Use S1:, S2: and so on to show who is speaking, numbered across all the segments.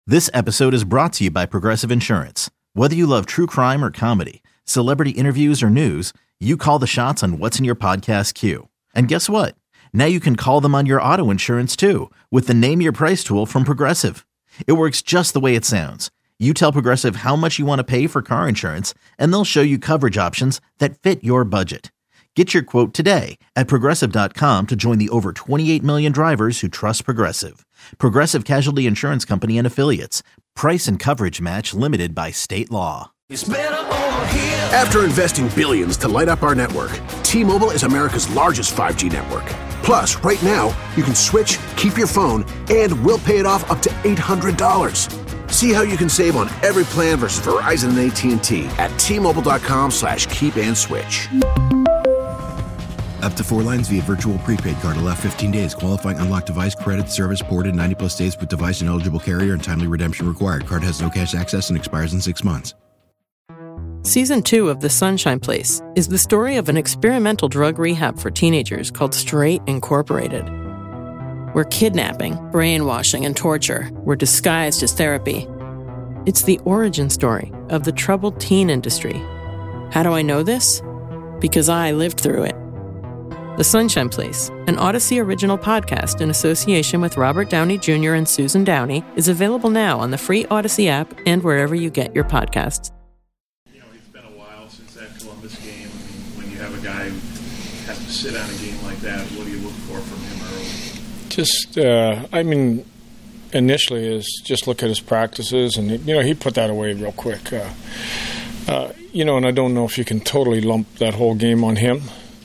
S1: This episode is brought to you by Progressive Insurance. Whether you love true crime or comedy, celebrity interviews or news, you call the shots on what's in your podcast queue. And guess what? Now you can call them on your auto insurance too with the Name Your Price tool from Progressive. It works just the way it sounds. You tell Progressive how much you want to pay for car insurance, and they'll show you coverage options that fit your budget. Get your quote today at Progressive.com to join the over 28 million drivers who trust Progressive. Progressive Casualty Insurance Company and Affiliates. Price and coverage match limited by state law.
S2: It's better over here.
S3: After investing billions to light up our network, T-Mobile is America's largest 5G network. Plus, right now, you can switch, keep your phone, and we'll pay it off up to $800. See how you can save on every plan versus Verizon and AT&T at T-Mobile.com/keep-and-switch.
S4: Up to 4 lines via virtual prepaid card. Allow 15 days. Qualifying unlocked device credit service ported 90-plus days with device and eligible carrier and timely redemption required. Card has no cash access and expires in 6 months.
S5: Season 2 of The Sunshine Place is the story of an experimental drug rehab for teenagers called Straight Incorporated, where kidnapping, brainwashing, and torture were disguised as therapy. It's the origin story of the troubled teen industry. How do I know this? Because I lived through it. The Sunshine Place, an Odyssey original podcast in association with Robert Downey Jr. and Susan Downey, is available now on the free Odyssey app and wherever you get your podcasts.
S6: You know, it's been a while since that Columbus game. I mean, when you have a guy who has to sit on a game like that, what do you look for from him early?
S7: Initially is just look at his practices, and he put that away real quick. And I don't know if you can totally lump that whole game on him.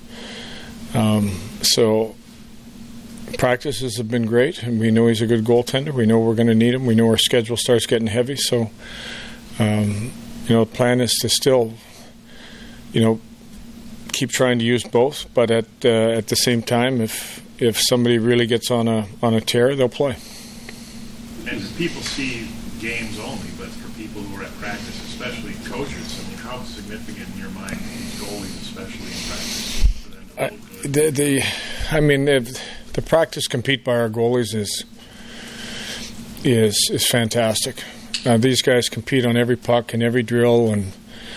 S7: So practices have been great, and we know he's a good goaltender. We know we're going to need him. We know our schedule starts getting heavy. So, the plan is to still, keep trying to use both. But at the same time, if somebody really gets on a tear, they'll play.
S6: And people see games only, but for people who are at practice, especially coaches, I mean, how significant in your mind are these goalies, especially in practice, for them to look good?
S7: The practice compete by our goalies is fantastic. These guys compete on every puck and every drill, and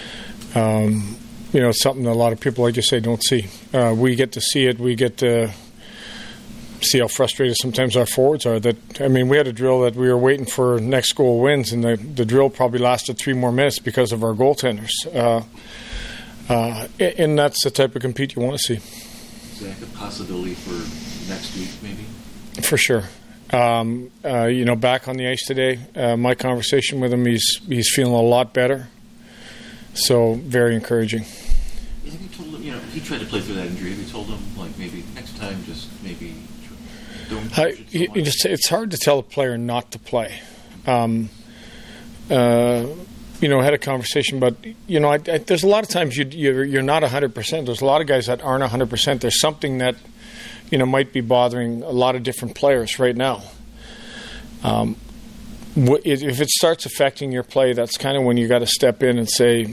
S7: it's something that a lot of people, like you say, don't see. We get to see it. We get to see how frustrated sometimes our forwards are. We had a drill that we were waiting for next goal wins, and the drill probably lasted 3 more minutes because of our goaltenders. And that's the type of compete you want to see.
S8: Zach, a possibility for next week, maybe? For
S7: sure. Back on the ice today, my conversation with him, he's feeling a lot better. So, very encouraging.
S8: Have you told him, he tried to play through that injury, have you told him, maybe next time, just maybe don't push it so much?
S7: It's hard to tell a player not to play. I had a conversation, but there's a lot of times you're not 100%. There's a lot of guys that aren't 100%. There's something that might be bothering a lot of different players right now. If it starts affecting your play, that's kind of when you got to step in and say,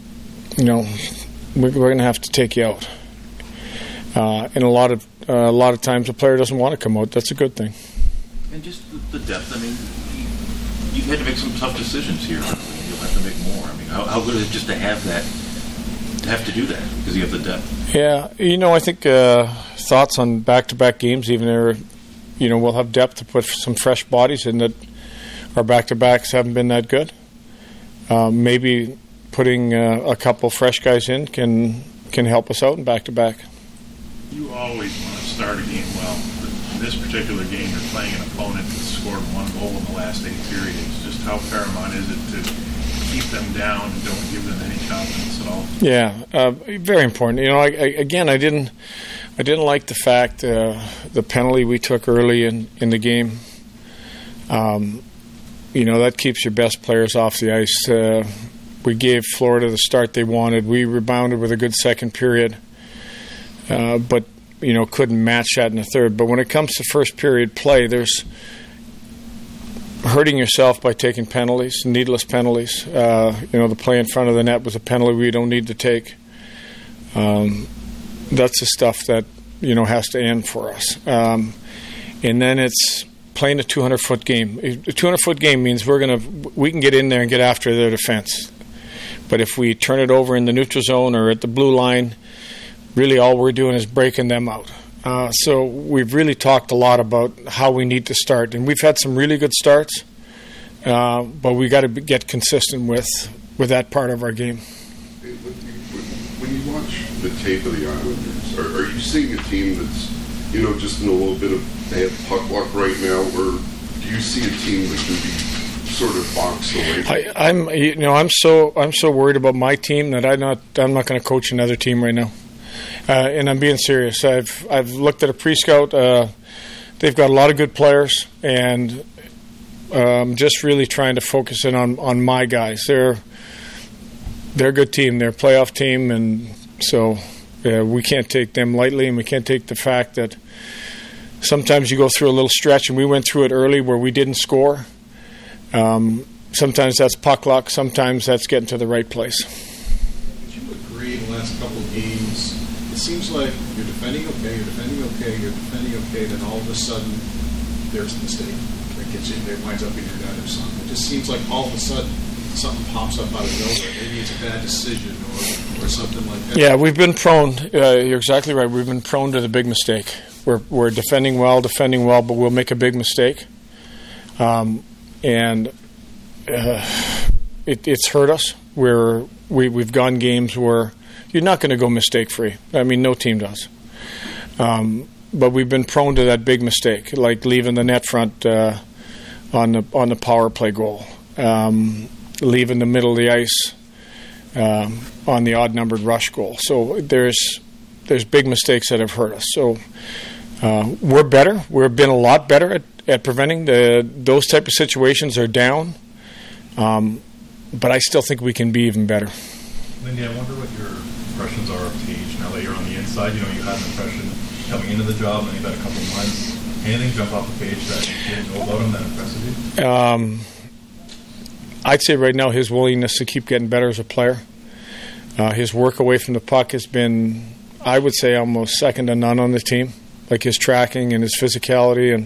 S7: we're going to have to take you out. And a lot of times the player doesn't want to come out. That's a good thing.
S8: And just the depth. You had to make some tough decisions here. You'll have to make more. How good is it just to have that, to have to do that because you have the depth?
S7: Yeah, I think thoughts on back-to-back games, even there, we'll have depth to put some fresh bodies in that our back-to-backs haven't been that good. Maybe putting a couple fresh guys in can help us out in back-to-back.
S6: You always want to start a game well. But in this particular game, you're playing an opponent that scored 1 goal in the last 8 periods. Just how paramount is it to keep them down and don't give them any confidence at all?
S7: Yeah, very important. I didn't like the fact the penalty we took early in the game. That keeps your best players off the ice. We gave Florida the start they wanted. We rebounded with a good second period, but couldn't match that in the third. But when it comes to first period play, there's hurting yourself by taking penalties, needless penalties. The play in front of the net was a penalty we don't need to take. That's the stuff that has to end for us. And then it's playing a 200-foot game. A 200-foot game means we can get in there and get after their defense. But if we turn it over in the neutral zone or at the blue line, really all we're doing is breaking them out. So we've really talked a lot about how we need to start. And we've had some really good starts, but we got to get consistent with that part of our game.
S2: When you watch the tape of the Islanders, are you seeing a team that's, just in a little bit of bad puck luck right now, or do you see a team that can be sort of boxed away?
S7: I'm so worried about my team that I'm not going to coach another team right now. And I'm being serious. I've looked at a pre-scout. They've got a lot of good players, and just really trying to focus in on my guys. They're a good team. They're a playoff team, and so we can't take them lightly, and we can't take the fact that sometimes you go through a little stretch, and we went through it early where we didn't score. Sometimes that's puck luck. Sometimes that's getting to the right place.
S9: Would you agree in the last couple of games, it seems like you're defending okay, then all of a sudden there's a mistake that gets you, that winds up in your net or something. It just seems like all of a sudden something pops up out of nowhere. Maybe it's a bad decision or something like that. Yeah,
S7: we've been prone. You're exactly right. We've been prone to the big mistake. We're defending well, but we'll make a big mistake, and it's hurt us. We've gone games where you're not going to go mistake free. I mean, no team does. But we've been prone to that big mistake, like leaving the net front on the power play goal, leaving the middle of the ice on the odd-numbered rush goal. So there's big mistakes that have hurt us. So we're better. We've been a lot better at preventing those type of situations are down. But I still think we can be even better.
S10: Lindy, I wonder what your impressions are of Tage now that you're on the inside. You had an impression coming into the job, and then you've had a couple of months. Anything jump off the page that you didn't know about him that impressed you?
S7: I'd say right now his willingness to keep getting better as a player. His work away from the puck has been, I would say, almost second to none on the team. Like his tracking and his physicality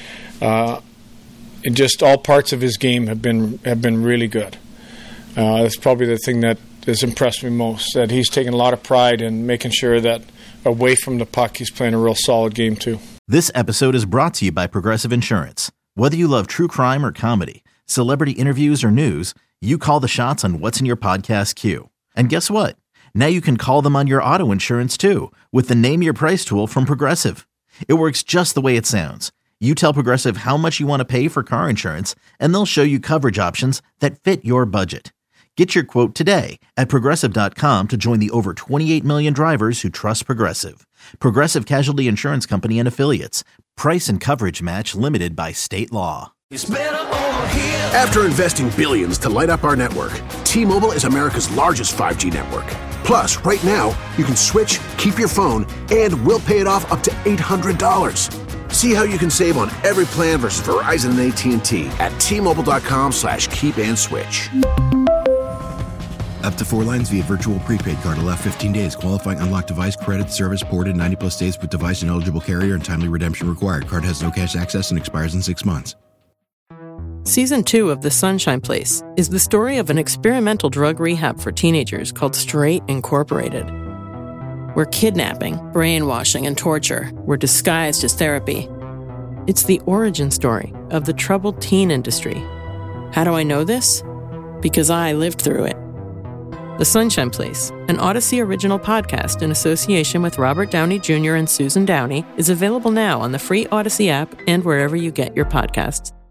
S7: and just all parts of his game have been really good. That's probably the thing that has impressed me most, that he's taken a lot of pride in making sure that away from the puck he's playing a real solid game too.
S1: This episode is brought to you by Progressive Insurance. Whether you love true crime or comedy, celebrity interviews or news, you call the shots on what's in your podcast queue. And guess what? Now you can call them on your auto insurance too with the Name Your Price tool from Progressive. It works just the way it sounds. You tell Progressive how much you want to pay for car insurance, and they'll show you coverage options that fit your budget. Get your quote today at Progressive.com to join the over 28 million drivers who trust Progressive. Progressive Casualty Insurance Company and Affiliates. Price and coverage match limited by state law.
S3: After investing billions to light up our network, T-Mobile is America's largest 5G network. Plus, right now, you can switch, keep your phone, and we'll pay it off up to $800. See how you can save on every plan versus Verizon and AT&T at T-Mobile.com/keep-and-switch.
S4: Up to 4 lines via virtual prepaid card. Allow 15 days. Qualifying unlocked device credit service ported 90-plus days with device and eligible carrier and timely redemption required. Card has no cash access and expires in 6 months.
S5: Season 2 of The Sunshine Place is the story of an experimental drug rehab for teenagers called Straight Incorporated, where kidnapping, brainwashing, and torture were disguised as therapy. It's the origin story of the troubled teen industry. How do I know this? Because I lived through it. The Sunshine Place, an Odyssey original podcast in association with Robert Downey Jr. and Susan Downey, is available now on the free Odyssey app and wherever you get your podcasts.